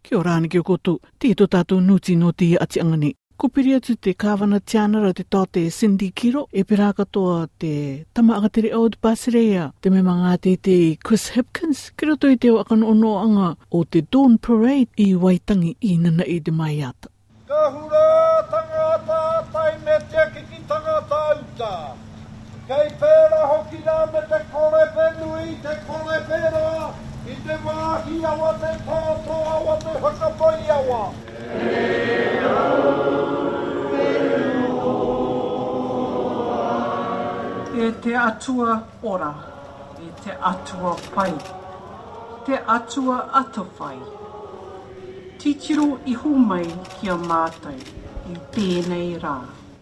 Kia ora ni ki o koutou, tito tātou nuti no te ati angani. Ko piri atu te kāwana tianara te tō te Cindy Kiro, e pera katoa te tamaakatere Old Basirea, te me mga te Chris Hipkins, ki roto i te o akano ono anga o te Dawn Parade i Waitangi i nana i te mai ata. Ka hura tangata tai me te ki tangata uta. Kei pēra hoki nā me te kore penui, te kore pēra, i te wāhi awa te tōtō awa te whakapai awa. E te atua ora, e te atua whai, te atua atawhai. Titiro I humai ki a mātai, I pēnei rā.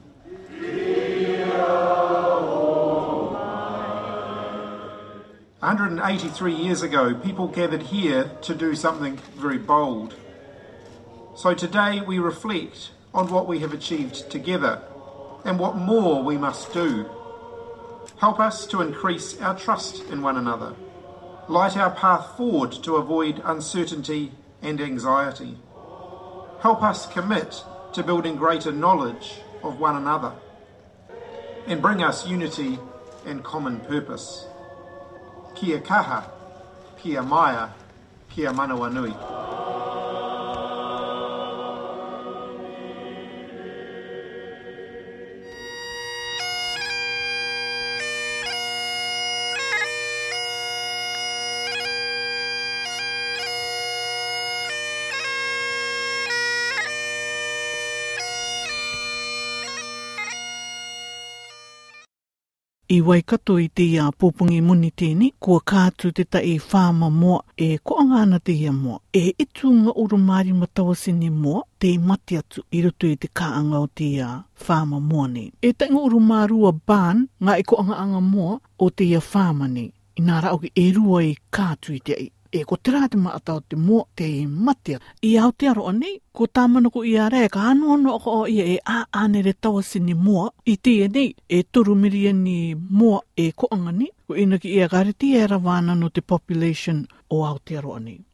183 years ago, people gathered here to do something very bold. So today we reflect on what we have achieved together and what more we must do. Help us to increase our trust in one another. Light our path forward to avoid uncertainty and anxiety. Help us commit to building greater knowledge of one another and bring us unity and common purpose. Kia kaha, kia maia, kia manawa nui. I Waikato I te pōpungi muni tēni, kua kātu te tai whāma moa e koanga ana te ia moa. E itu ngā urumari matawasini moa, te mati atu I roto I te kāanga o te whāma moa ne. E tai ngā urumarua bān, ngā e koanga anga moa o te ia whāma ne. I nā rao ki e rua I kātu I te ai. E ko te rāte maatau te moa te matia. I Aotearoa nei, ko tāmana ko I area, ka anu o ia e āne re tawasini moa. I tia nei, e toru miria ni moa e koanga ni. Ko ina ki ia kareti e rawana no te population o Aotearoa nei.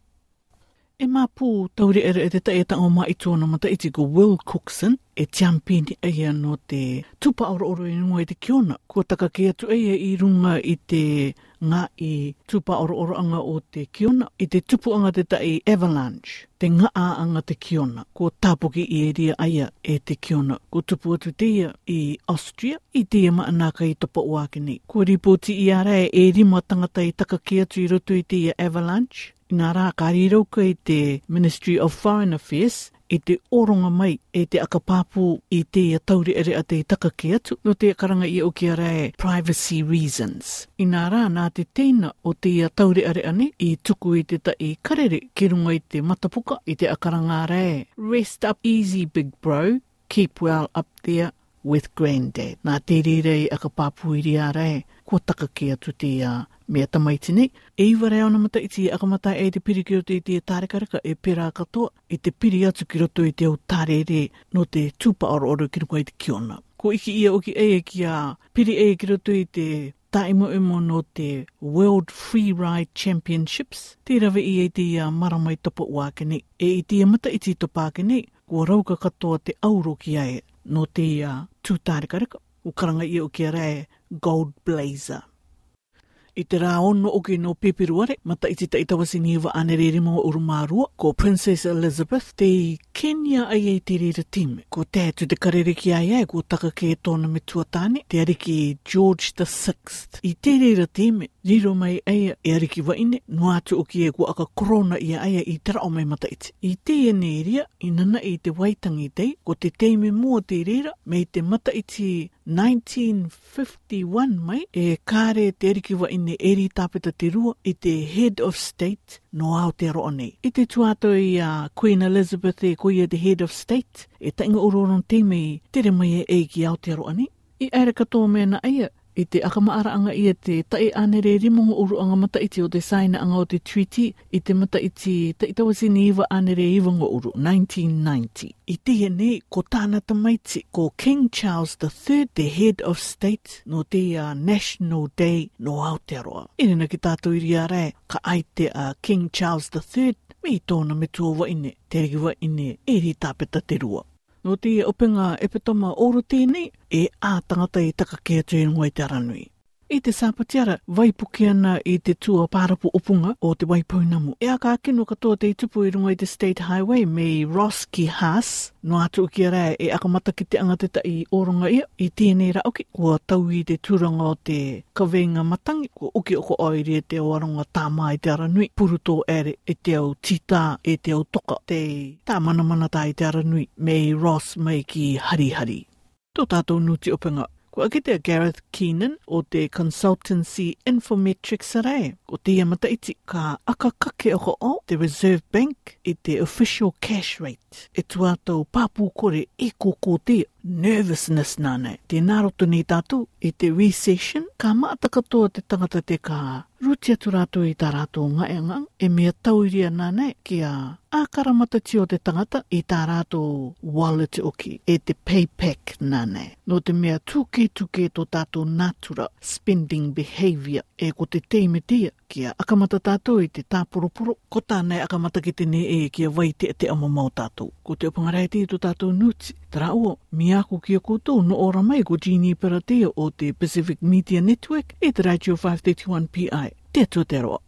E māpū tauri ere e te tae tanga mai tōna mata iti ko Will Cookson e championi eia no te tupa oro I runga I te kiona. Ko taka ke atu eia I runga I te ngā I tupa oro anga o te kiona. I te tupu anga te tae avalanche, te ngā anga te kiona. Ko tāpoki I eria aia e te kiona. Ko tupu atu teia I Austria, I teia maanaka I topa uake nei. Ko ripoti I area e rima tangata I taka ke atu I roto I teia avalanche. Nā rā ka rirauka I te Ministry of Foreign Affairs I te oronga mai e te akapāpū I te tauri ere a te taka ke atu no te karanga I o kia rai privacy reasons. I nā rā nā te teina o te tauri ere ane I tuku I te tai karere ki runga I te matapuka I te akaranga rai. Rest up easy big bro, keep well up there with granddad. Nā te rerei akapāpū I ria rai, ko taka ke atu te mea tamaiti nei. E iwa reo na mata iti akamata e te piri ki roto I te tārekareka e pera katoa I te piri atu ki roto I te au tārere no te tūpa oro ki runga I te kiona. Ko iki ia oki e ki a piri e ki roto I te taimo no te World Free Ride Championships. Te rawe I e te maramai topa uake nei. E I te mata iti topake nei, ko rauka katoa te auro ki ae no te tūtārekareka. O karanga I o ki a rai Gold Blazer. I te rā ono oki no peperuare, mata I te taitawasi niwa anerere mga urumārua, ko Princess Elizabeth, te Kenya ai e te rere time. Ko tētu te karere ki ai ko taka ke tōna me tuatāne, te ariki George VI. I te rere time, riro mai ai e ariki waine, no atu oki e ko aka korona ia ai I te rao mai mata iti. I te ene eria, I nana I te waitangi tei, ko te teime mua te rera, me te mata iti 1951 mai, e kāre te ariki waine eri tāpeta te rua I te Head of State no Aotearoa nei. I te tuato I Queen Elizabeth e koia the Head of State, e tainga uroron teime tere mai e ki Aotearoa nei. I aere katoa mea na aia, I te akamaara anga I te tae anere rimonga uru anga mata iti o te saina anga o te treaty, I te mata iti taitawasi ni iwa anere iwanga uru, 1990. I te nei, ko tāna tamaiti, ko King Charles III, the Head of State, no te National Day no Aotearoa. Irina ki tātou iri a rei, ka ai te King Charles III, me tōna me tuawa ine, te riwa ine, e ri tāpeta te rua. No te openga e petoma oro tēnei, e ātangata i takakea tēnua i te aranui. I te sāpatiara, waipuki ana i te tua pārapu opunga o te waipaunamu. E aka kino katoa te tupu i runga i te State Highway me Ross ki Haas. No atu ki a rea e akamata ki te angateta i oronga ia. I tēnei rauki, kua tau i te turanga o te kawenga matangi. Kua uki o ko oiri e te oaronga tāma i te aranui. Puruto ere e te au tita, e te au toka. Te tāmanamana tā i te aranui me Ross mai ki Harihari. Tō tātou nuti openga. Ko akite a Gareth Keenan o te Consultancy Infometrics arai. Ko te amata iti ka akakake o o te Reserve Bank i te official cash rate. E tuatau pāpū kore e kōkō te nervousness nānei. Te nāroto nei tātou i te recession, ka maata katoa te tangata te ka ruti atu rātou i tā rātou ngaengang, e mea tauiria nānei ki a ākaramata tio te tangata i tā rātou wallet oki, e te payback nānei. No te mea tuke tō tātou natura spending behaviour, e ko te teime tia ki a akamata tātou i te tāporoporo, ko tānei akamata ki te ne e ki a wai te amamau tātou. Ko te opangarai te tō tātou nuti, tara ua, miako ki a koutou no ora mai ko Jeannie Peratea o te Pacific Media Network e te Radio 531 PI. Te atua te roa.